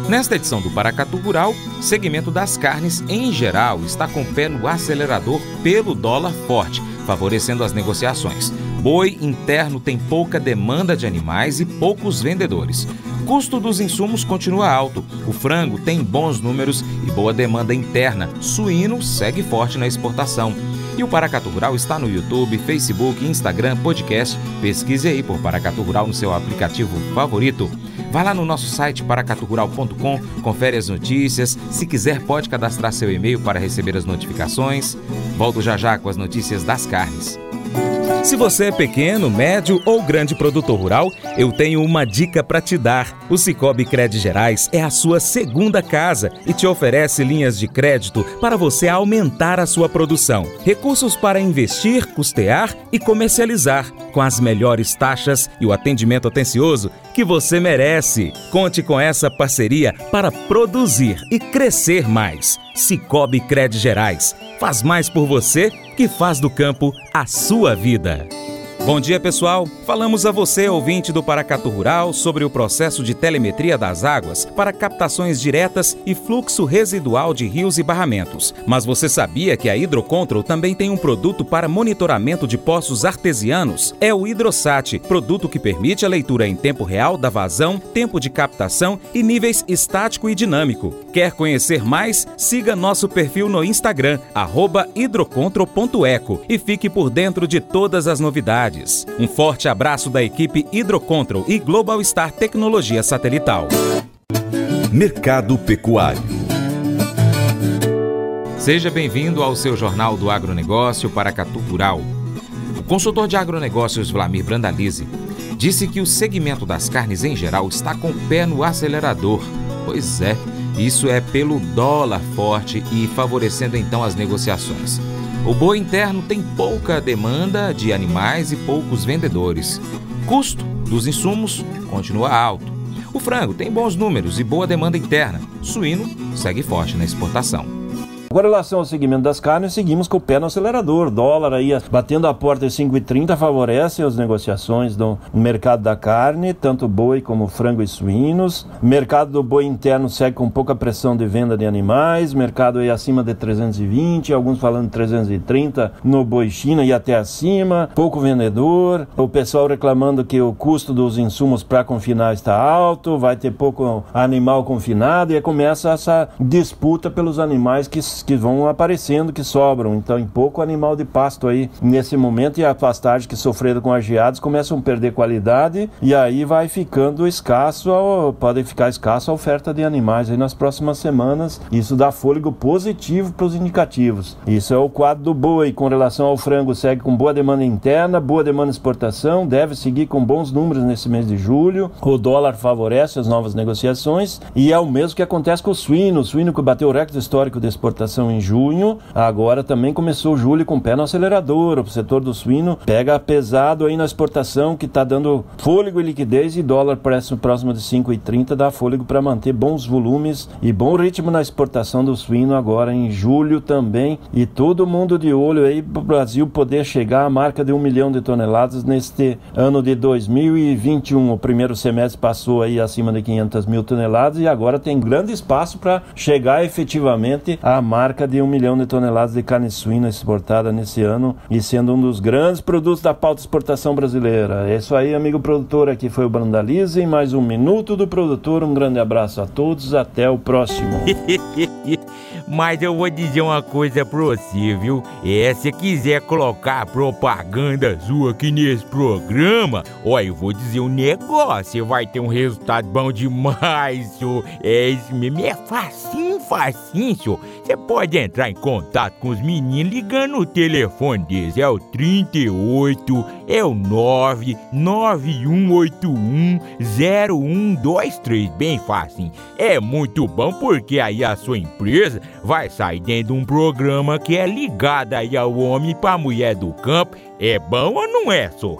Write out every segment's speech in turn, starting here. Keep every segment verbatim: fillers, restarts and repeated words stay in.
Nesta edição do Paracatu Rural, segmento das carnes em geral está com o pé no acelerador pelo dólar forte, favorecendo as negociações. Boi interno tem pouca demanda de animais e poucos vendedores. Custo dos insumos continua alto. O frango tem bons números e boa demanda interna. Suíno segue forte na exportação. E o Paracatu Rural está no YouTube, Facebook, Instagram, podcast. Pesquise aí por Paracatu Rural no seu aplicativo favorito. Vá lá no nosso site paracatu rural ponto com, confere as notícias. Se quiser, pode cadastrar seu e-mail para receber as notificações. Volto já já com as notícias das carnes. Se você é pequeno, médio ou grande produtor rural, eu tenho uma dica para te dar. O Sicoob Crédito Gerais é a sua segunda casa e te oferece linhas de crédito para você aumentar a sua produção. Recursos para investir, custear e comercializar, com as melhores taxas e o atendimento atencioso que você merece. Conte com essa parceria para produzir e crescer mais. Sicoob Crédito Gerais faz mais por você que faz do campo a sua vida. Bom dia, pessoal. Falamos a você, ouvinte do Paracatu Rural, sobre o processo de telemetria das águas para captações diretas e fluxo residual de rios e barramentos. Mas você sabia que a Hidrocontrol também tem um produto para monitoramento de poços artesianos? É o HidroSat, produto que permite a leitura em tempo real da vazão, tempo de captação e níveis estático e dinâmico. Quer conhecer mais? Siga nosso perfil no Instagram, arroba hidrocontrol ponto eco, e fique por dentro de todas as novidades. Um forte abraço da equipe Hidrocontrol e Global Star Tecnologia Satelital. Mercado Pecuário. Seja bem-vindo ao seu Jornal do Agronegócio Paracatu Rural. O consultor de agronegócios Vlamir Brandalize disse que o segmento das carnes em geral está com o pé no acelerador. Pois é, isso é pelo dólar forte e favorecendo então as negociações. O boi interno tem pouca demanda de animais e poucos vendedores. Custo dos insumos continua alto. O frango tem bons números e boa demanda interna. O suíno segue forte na exportação. Com relação ao segmento das carnes, seguimos com o pé no acelerador. Dólar aí batendo a porta de cinco e trinta favorece as negociações do mercado da carne, tanto boi como frango e suínos. O mercado do boi interno segue com pouca pressão de venda de animais. Mercado aí acima de trezentos e vinte, alguns falando de trezentos e trinta no boi China e até acima. Pouco vendedor. O pessoal reclamando que o custo dos insumos para confinar está alto, vai ter pouco animal confinado e aí começa essa disputa pelos animais que que vão aparecendo, que sobram. Então, em pouco animal de pasto aí nesse momento, e a pastagem que sofreram com as geadas começam a perder qualidade e aí vai ficando escasso, pode ficar escasso a oferta de animais aí nas próximas semanas. Isso dá fôlego positivo para os indicativos. Isso é o quadro do boi. Com relação ao frango, segue com boa demanda interna, boa demanda de exportação, deve seguir com bons números nesse mês de julho. O dólar favorece as novas negociações e é o mesmo que acontece com o suíno. O suíno que bateu o recorde histórico de exportação em junho, agora também começou julho com o pé no acelerador. O setor do suíno pega pesado aí na exportação, que está dando fôlego e liquidez, e dólar próximo, próximo de cinco e trinta dá fôlego para manter bons volumes e bom ritmo na exportação do suíno agora em julho também, e todo mundo de olho aí para o Brasil poder chegar à marca de um milhão de toneladas neste ano de dois mil e vinte e um. O primeiro semestre passou aí acima de quinhentas mil toneladas e agora tem grande espaço para chegar efetivamente à marca marca de um milhão de toneladas de carne suína exportada nesse ano e sendo um dos grandes produtos da pauta de exportação brasileira. É isso aí, amigo produtor. Aqui foi o Brandalize em mais um Minuto do Produtor. Um grande abraço a todos, até o próximo. Mas eu vou dizer uma coisa pra você, viu? É, se quiser colocar propaganda sua aqui nesse programa, ó, eu vou dizer um negócio, você vai ter um resultado bom demais, senhor. É isso mesmo, é facinho, facinho, senhor. Você pode entrar em contato com os meninos ligando o telefone deles, é o trinta e oito, é o nove nove um oito um zero um dois três, bem facinho. É muito bom porque aí a sua empresa vai sair dentro de um programa que é ligado aí ao homem pra mulher do campo. É bom ou não é, só?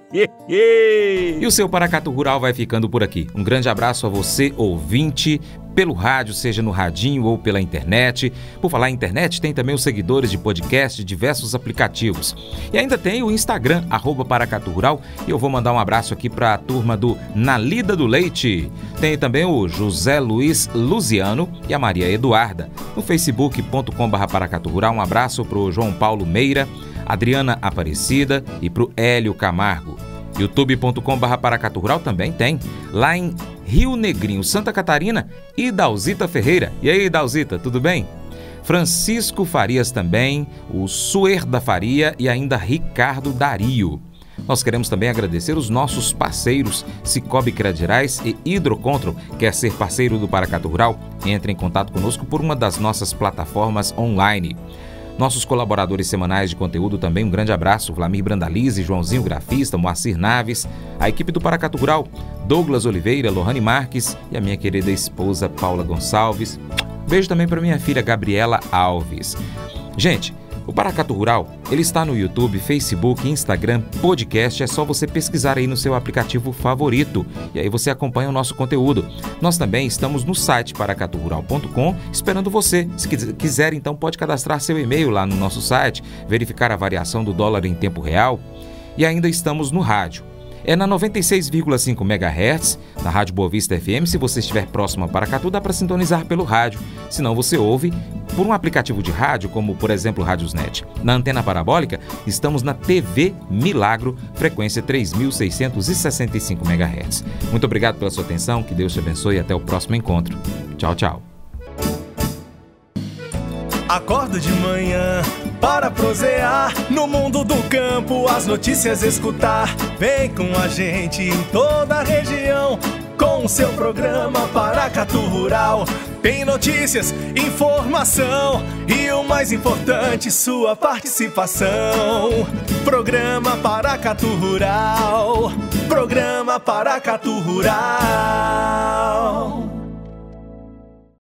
E o seu Paracatu Rural vai ficando por aqui. Um grande abraço a você, ouvinte. pelo rádio, seja no radinho ou pela internet. Por falar em internet, tem também os seguidores de podcast de diversos aplicativos. E ainda tem o Instagram, arroba Paracatu Rural, e eu vou mandar um abraço aqui para a turma do Na Lida do Leite. Tem também o José Luiz Luziano e a Maria Eduarda. No facebook ponto com barra Paracatu Rural, um abraço para o João Paulo Meira, Adriana Aparecida e para o Hélio Camargo. youtube ponto com barra Paracatu Rural também tem. Lá em Rio Negrinho, Santa Catarina, e Dalzita Ferreira. E aí, Dalzita, tudo bem? Francisco Farias também, o Suer da Faria e ainda Ricardo Dario. Nós queremos também agradecer os nossos parceiros Cicobi Credirais e Hidrocontrol. Quer ser parceiro do Paracatu Rural? Entre em contato conosco por uma das nossas plataformas online. Nossos colaboradores semanais de conteúdo também, um grande abraço, Vlamir Brandalize, Joãozinho Grafista, Moacir Naves, a equipe do Paracatu Rural, Douglas Oliveira, Lohane Marques e a minha querida esposa Paula Gonçalves. Beijo também para minha filha Gabriela Alves. Gente, o Paracatu Rural, ele está no YouTube, Facebook, Instagram, podcast, é só você pesquisar aí no seu aplicativo favorito e aí você acompanha o nosso conteúdo. Nós também estamos no site paracatu rural ponto com esperando você. Se quiser, então pode cadastrar seu e-mail lá no nosso site, verificar a variação do dólar em tempo real e ainda estamos no rádio. É na noventa e seis vírgula cinco megahertz, na Rádio Boa Vista F M. Se você estiver próximo a Paracatu, dá para sintonizar pelo rádio. Se não, você ouve por um aplicativo de rádio, como, por exemplo, o Radiosnet. Na antena parabólica, estamos na T V Milagro, frequência três mil seiscentos e sessenta e cinco megahertz. Muito obrigado pela sua atenção, que Deus te abençoe e até o próximo encontro. Tchau, tchau. Acordo de manhã para prosear no mundo do campo, as notícias escutar. Vem com a gente em toda a região com o seu programa Paracatu Rural. Tem notícias, informação e o mais importante, sua participação. Programa Paracatu Rural, programa Paracatu Rural.